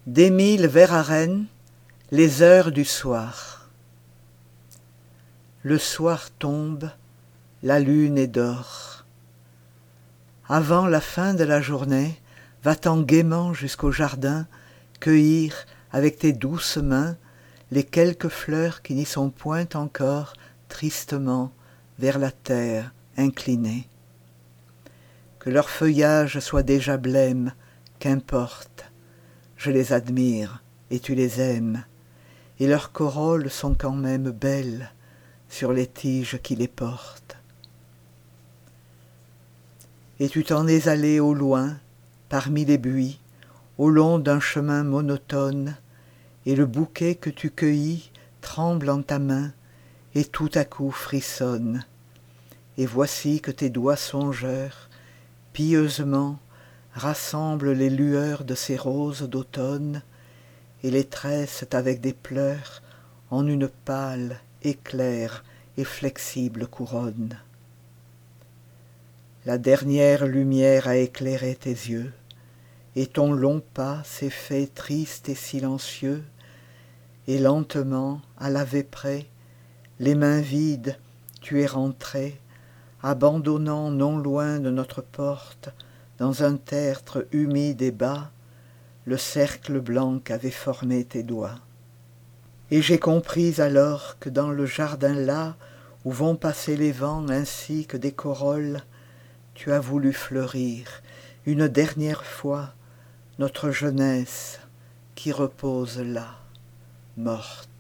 d'Émile Verhaeren, les heures du soir. Le soir tombe, la lune est d'or. Avant la fin de la journée, va-t'en gaiement jusqu'au jardin cueillir avec tes douces mains les quelques fleurs qui n'y sont point encore tristement vers la terre inclinées. Que leur feuillage soit déjà blême, qu'importe, je les admire et tu les aimes, et leurs corolles sont quand même belles sur les tiges qui les portent. Et tu t'en es allé au loin, parmi les buis, au long d'un chemin monotone, et le bouquet que tu cueillis tremble en ta main, et tout à coup frissonne. Et voici que tes doigts songeurs, pieusement, rassemblent les lueurs de ces roses d'automne, et les tressent avec des pleurs en une pâle, éclair et flexible couronne. La dernière lumière a éclairé tes yeux, et ton long pas s'est fait triste et silencieux, et lentement, à la vêprée, les mains vides, tu es rentré, abandonnant non loin de notre porte, dans un tertre humide et bas, le cercle blanc qu'avaient formé tes doigts. Et j'ai compris alors que dans le jardin là, où vont passer les vents ainsi que des corolles, tu as voulu fleurir, une dernière fois, notre jeunesse qui repose là, morte.